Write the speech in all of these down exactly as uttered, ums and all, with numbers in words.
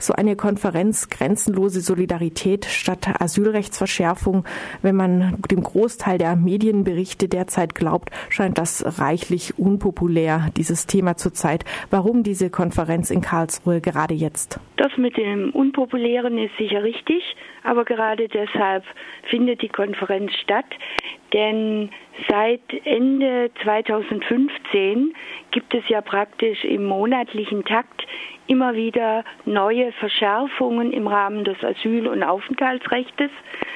so eine Konferenz grenzenlose Solidarität statt Asylrechtsverschärfung? Wenn man dem Großteil der Medienberichte derzeit glaubt, scheint das reichlich unpopulär, dieses Thema zurzeit. Warum diese Konferenz in Karlsruhe gerade jetzt? Das mit dem Unpopulären ist sicher richtig, aber gerade deshalb findet die Konferenz statt, denn seit Ende zweitausendfünfzehn gibt es ja praktisch im monatlichen Takt immer wieder neue Verschärfungen im Rahmen des Asyl- und Aufenthaltsrechts.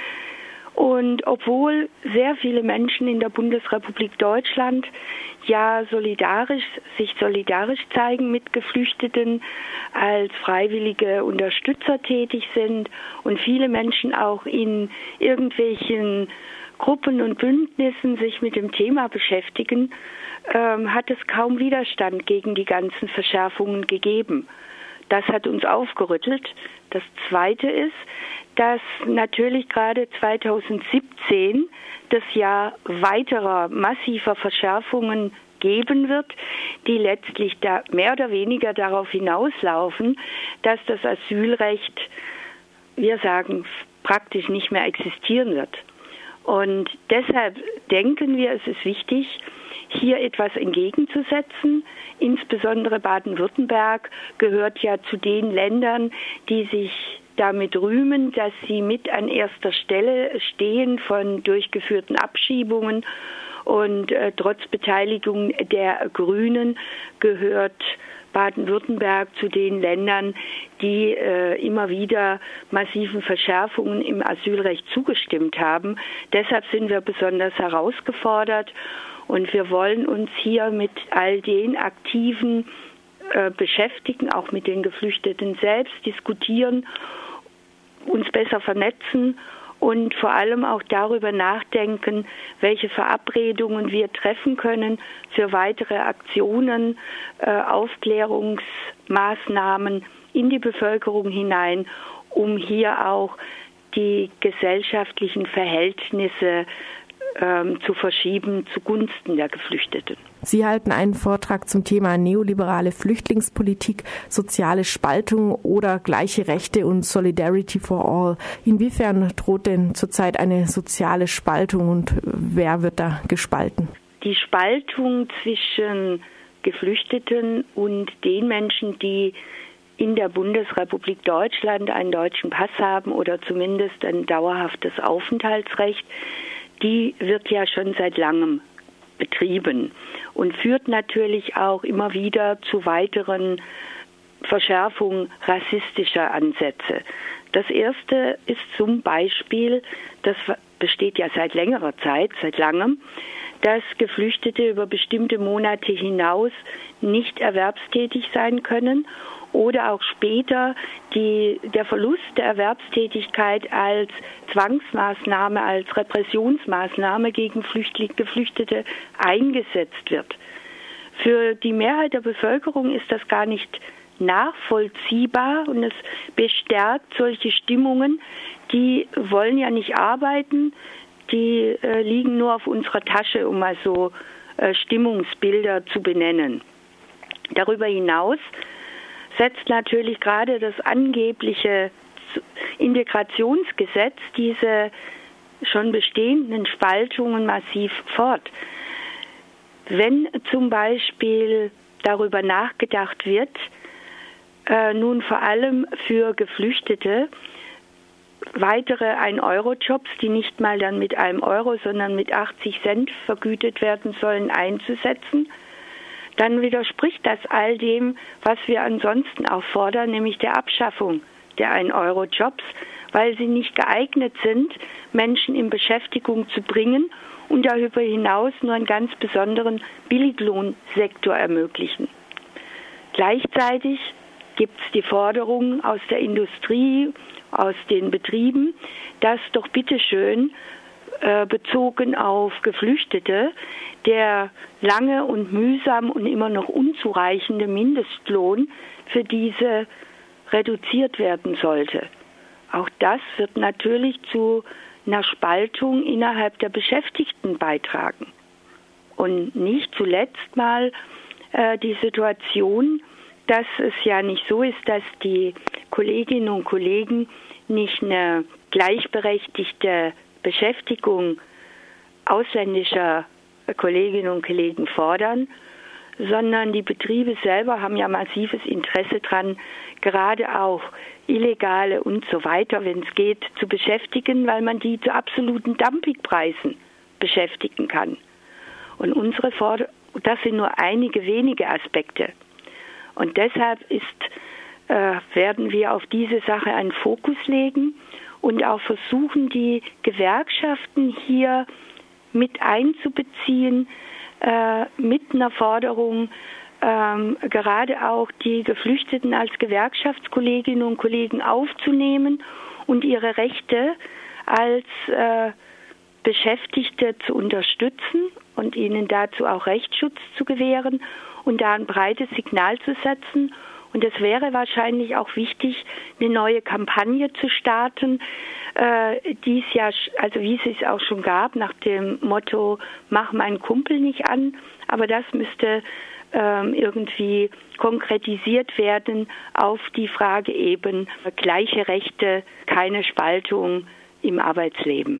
Und obwohl sehr viele Menschen in der Bundesrepublik Deutschland ja solidarisch, sich solidarisch zeigen mit Geflüchteten, als freiwillige Unterstützer tätig sind und viele Menschen auch in irgendwelchen Gruppen und Bündnissen sich mit dem Thema beschäftigen, ähm, hat es kaum Widerstand gegen die ganzen Verschärfungen gegeben. Das hat uns aufgerüttelt. Das Zweite ist, dass natürlich gerade zweitausendsiebzehn das Jahr weiterer massiver Verschärfungen geben wird, die letztlich da mehr oder weniger darauf hinauslaufen, dass das Asylrecht, wir sagen, praktisch nicht mehr existieren wird. Und deshalb denken wir, es ist wichtig, hier etwas entgegenzusetzen. Insbesondere Baden-Württemberg gehört ja zu den Ländern, die sich damit rühmen, dass sie mit an erster Stelle stehen von durchgeführten Abschiebungen. Und äh, trotz Beteiligung der Grünen gehört Baden-Württemberg zu den Ländern, die äh, immer wieder massiven Verschärfungen im Asylrecht zugestimmt haben. Deshalb sind wir besonders herausgefordert und wir wollen uns hier mit all den Aktiven äh, beschäftigen, auch mit den Geflüchteten selbst, diskutieren, uns besser vernetzen und vor allem auch darüber nachdenken, welche Verabredungen wir treffen können für weitere Aktionen, äh, Aufklärungsmaßnahmen in die Bevölkerung hinein, um hier auch die gesellschaftlichen Verhältnisse ähm, zu verschieben zugunsten der Geflüchteten. Sie halten einen Vortrag zum Thema neoliberale Flüchtlingspolitik, soziale Spaltung oder gleiche Rechte und Solidarity for All. Inwiefern droht denn zurzeit eine soziale Spaltung und wer wird da gespalten? Die Spaltung zwischen Geflüchteten und den Menschen, die in der Bundesrepublik Deutschland einen deutschen Pass haben oder zumindest ein dauerhaftes Aufenthaltsrecht, die wird ja schon seit langem betrieben und führt natürlich auch immer wieder zu weiteren Verschärfungen rassistischer Ansätze. Das erste ist zum Beispiel, das besteht ja seit längerer Zeit, seit langem, dass Geflüchtete über bestimmte Monate hinaus nicht erwerbstätig sein können oder auch später die, der Verlust der Erwerbstätigkeit als Zwangsmaßnahme, als Repressionsmaßnahme gegen Flüchtling, Geflüchtete eingesetzt wird. Für die Mehrheit der Bevölkerung ist das gar nicht nachvollziehbar und es bestärkt solche Stimmungen, die wollen ja nicht arbeiten, die äh, liegen nur auf unserer Tasche, um mal so äh, Stimmungsbilder zu benennen. Darüber hinaus setzt natürlich gerade das angebliche Integrationsgesetz diese schon bestehenden Spaltungen massiv fort. Wenn zum Beispiel darüber nachgedacht wird, äh, nun vor allem für Geflüchtete weitere ein-Euro-Jobs, die nicht mal dann mit einem Euro, sondern mit achtzig Cent vergütet werden sollen, einzusetzen, dann widerspricht das all dem, was wir ansonsten auch fordern, nämlich der Abschaffung der ein-Euro-Jobs, weil sie nicht geeignet sind, Menschen in Beschäftigung zu bringen und darüber hinaus nur einen ganz besonderen Billiglohnsektor ermöglichen. Gleichzeitig gibt es die Forderung aus der Industrie, aus den Betrieben, dass doch bitteschön äh, bezogen auf Geflüchtete der lange und mühsam und immer noch unzureichende Mindestlohn für diese reduziert werden sollte. Auch das wird natürlich zu einer Spaltung innerhalb der Beschäftigten beitragen. Und nicht zuletzt mal äh, die Situation, dass es ja nicht so ist, dass die Kolleginnen und Kollegen nicht eine gleichberechtigte Beschäftigung ausländischer Kolleginnen und Kollegen fordern, sondern die Betriebe selber haben ja massives Interesse daran, gerade auch Illegale und so weiter, wenn es geht, zu beschäftigen, weil man die zu absoluten Dumpingpreisen beschäftigen kann. Und unsere Forderung, das sind nur einige wenige Aspekte. Und deshalb ist, äh, werden wir auf diese Sache einen Fokus legen und auch versuchen, die Gewerkschaften hier mit einzubeziehen, äh, mit einer Forderung, ähm, gerade auch die Geflüchteten als Gewerkschaftskolleginnen und Kollegen aufzunehmen und ihre Rechte als äh, Beschäftigte zu unterstützen und ihnen dazu auch Rechtsschutz zu gewähren und da ein breites Signal zu setzen. Und es wäre wahrscheinlich auch wichtig, eine neue Kampagne zu starten, äh, die es ja, also wie es es auch schon gab, nach dem Motto, mach meinen Kumpel nicht an. Aber das müsste ähm, irgendwie konkretisiert werden auf die Frage eben, gleiche Rechte, keine Spaltung im Arbeitsleben.